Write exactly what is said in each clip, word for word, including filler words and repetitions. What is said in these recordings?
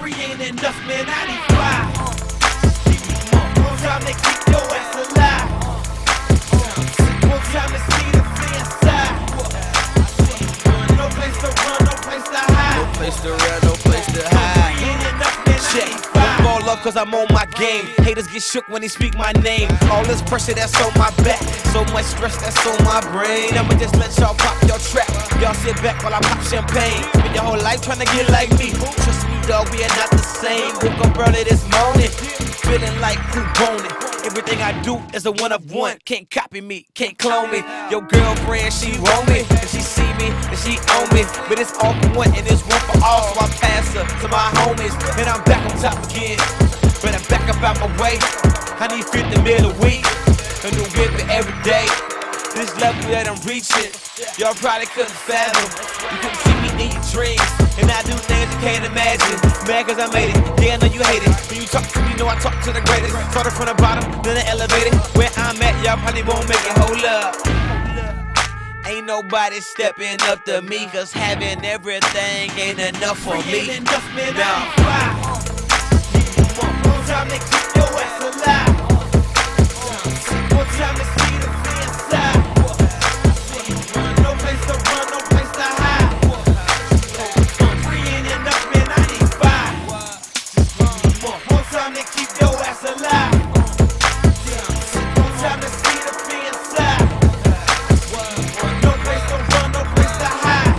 Three ain't enough, man, I need five. One time to keep your ass alive. One time to see the fence side. No place to run, no place to hide. No place to run, no place to hide. Three ain't enough, man, I Check. need five. Ball up cause I'm on my game. Haters get shook when they speak my name. All this pressure that's on my back, so much stress that's on my brain. I'ma just let y'all pop your trap. Y'all sit back while I pop champagne. Spend your whole life trying to get like me. Trust me, dog, we are not the same. Woke up early this morning, feeling like who boning. Everything I do is a one of one. Can't copy me, can't clone me. Your girlfriend, she want me, and she see me, and she own me. But it's all for one, and it's one for all. So I pass her to my homies, and I'm back on top again. Better back up out my way. I need fifty mil a week, a new whip every day. This level that I'm reaching, y'all probably couldn't fathom. You couldn't see me in your dreams, and I do things you can't imagine. Mad cause I made it, yeah I know you hate it. When you talk to me, you know I talk to the greatest. Started from the bottom, then I elevated. Where I'm at, y'all probably won't make it. Hold up. Ain't nobody stepping up to me, cause having everything ain't enough for Three me. ain't enough, man, I Nah. need five. One time to keep your ass alive. One time to see the fence side. No place to run, no place to hide. Three ain't enough, man, I need five. One time to keep your ass alive. One time to see the fence side. No place to run, no place to hide.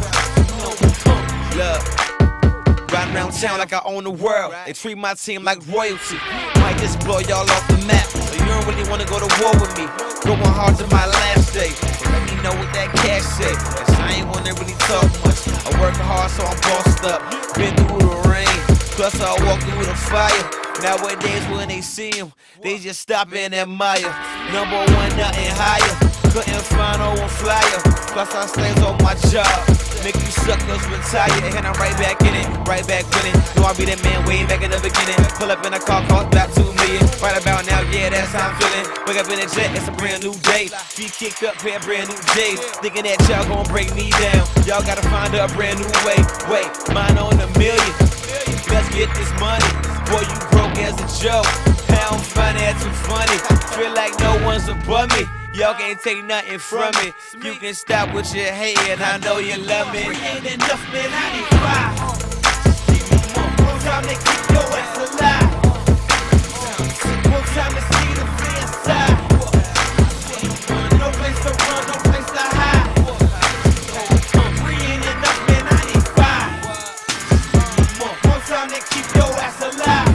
Look, riding around town like I own the world. They treat my team like royalty. Might just blow y'all off the map. So you don't really wanna go to war with me. Going hard to my last day. So let me know what that cash say. Cause I ain't wanna really talk much. I work hard so I'm bossed up. Been through the rain, plus I walk through the fire. Nowadays when they see him, they just stop and admire. Number one, nothing higher. Couldn't find no one flyer. Plus I stays on my job. Make you suckers retire, and I'm right back in it, right back winning. Know I be that man way back in the beginning. Pull up in a car, cost about two million. Right about now, yeah, that's how I'm feeling. Wake up in a jet, it's a brand new day. Feet kicked up, pair of brand new J's. Thinking that y'all gon' break me down. Y'all gotta find a brand new way. Wait, mine on a million. Let's get this money. Boy, you broke as a joke. I don't find that too funny. Feel like no one's above me. Y'all can't take nothing from me. You can stop with your hating, I know you love me. Three ain't enough, man, I need five. One time to keep your ass alive. One time to see the fence side. No place to run, no place to hide. Three ain't enough, man, I need five. One time to keep your ass alive.